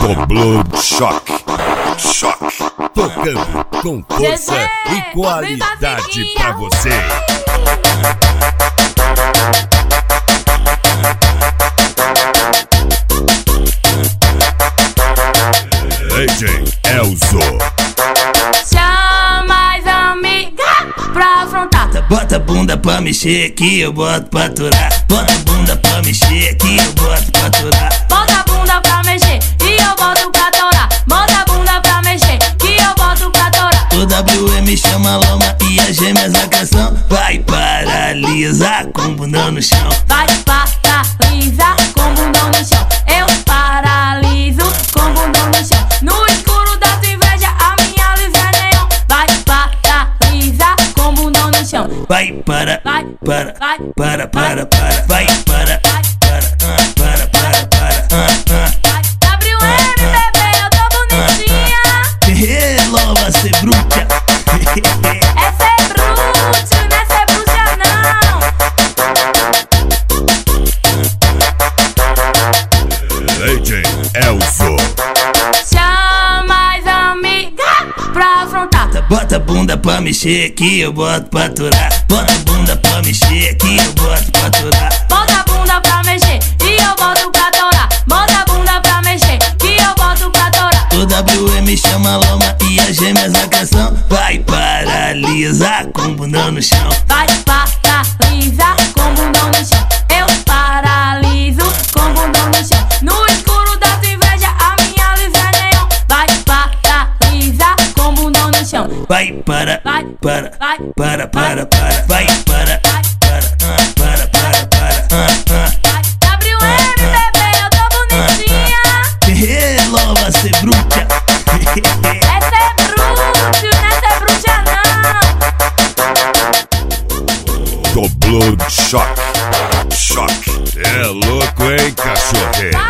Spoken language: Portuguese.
Blood Choque, tocando com força e qualidade pra você. DJ Elzo. Chama as amigas pra afrontar. Bota a bunda pra mexer que eu boto pra aturar. Bota a bunda pra mexer que eu boto pra aturar. Bota a bunda pra mexer e eu boto pra torar. Bota a bunda pra mexer que eu boto pra torar. O WM chama a lama e as gêmeas a canção. Vai paralisar com bundão no chão. Vai paralisar com bundão no chão. Eu paraliso com bundão no chão. No escuro da tua inveja a minha luz é neon. Vai paralisar com bundão no chão. Vai para, Vai, para, vai, para, para, para. Vai para, para, WM, bebê, eu tô bonitinha. Lova ser bruxa. Essa é bruxa, não é ser bruxa não. DJ Elzo. Chama as amigas pra afrontar. Bota a bunda pra mexer que eu boto pra aturar. Bota a bunda pra mexer que eu boto pra aturar. Bota a bunda pra mexer e eu boto pra torar. Bota a bunda pra mexer que eu boto pra torar. O WM chama a lama e as gêmeas a canção. Vai paralisar com bundão no chão. Vai paralisar com bundão no chão. Eu paraliso com bundão no chão. No escuro da tua inveja a minha luz é neon. Vai paralisar com bundão no chão. Vai para, Vai, para, vai, para, para, para. Vai para, para, para. WM, bebê, eu tô bonitinha. Lova ser bruxa. Essa é bruxa, não é ser bruxa não. Do Blood Choque. É louco, hein, cachorreiro?